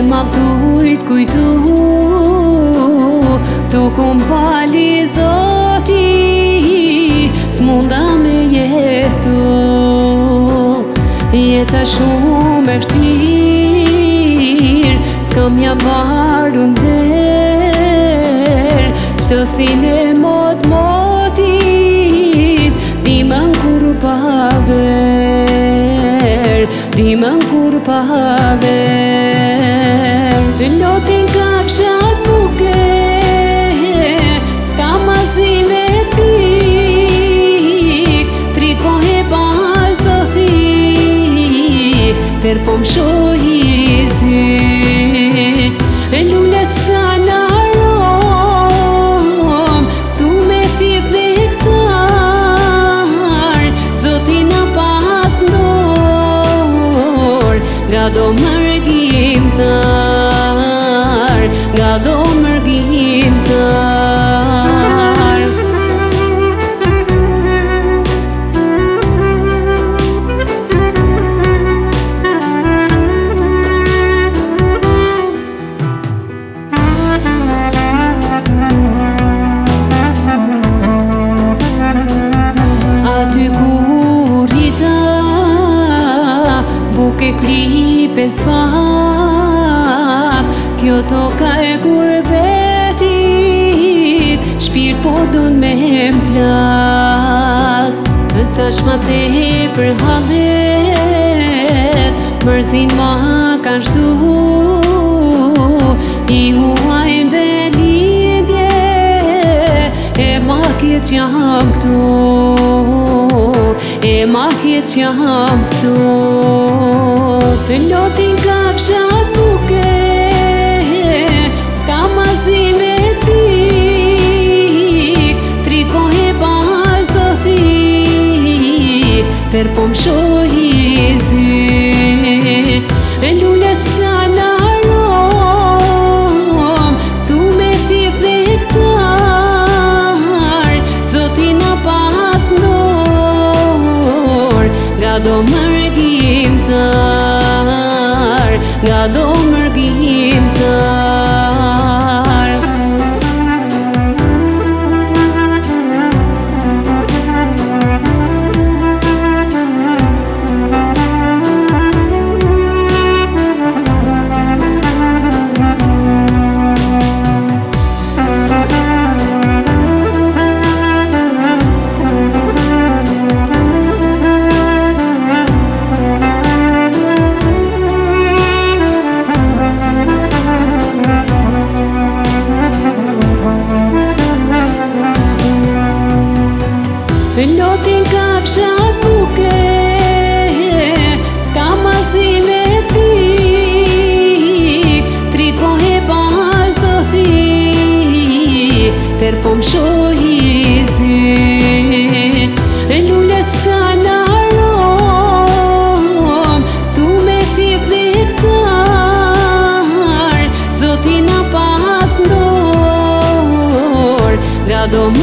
maltujt kujtu, tu kum fali Zoti, s'munda me jetu. Jeta shumë e vështirë, s'kam ja marrë nder, qdo thine motit, dimën kur pa ver, dimën kur pa ver. Lotin kafshat buke, s'ka mazi me pik, trit po he pa Zoti, ter po m'shohi zyt. Lullet s'ka n'arom, tu me thit nektar, Zoti na pas ndor, nga do mërgjimtar, nga do mërgjimtar. Aty kur rita, buke klipe s'pak, kjo toka e gurbetit, shpirt po don me m'plas. Tash ma tepër hallet, mërzin ma kan shtu, i huajn velindje, e ma kjet jam këtu, e ma kjet jam këtu. Lotin kafshat buke, s'ka mazi me pik, trit po he pa Zoti, ter po m'shohi zyt. Lullet s'ka n'arom, tu me thit nektar, Zoti na pas ndor, nga do mërgjimtar, nga do mërgjimtar. Lotin kafshat buke, s'ka mazi me pik, trit po he pa Zoti, ter po m'shohi zyt. Lullet s'ka n'arom, tu me thit nektar, Zoti na pas ndor, nga do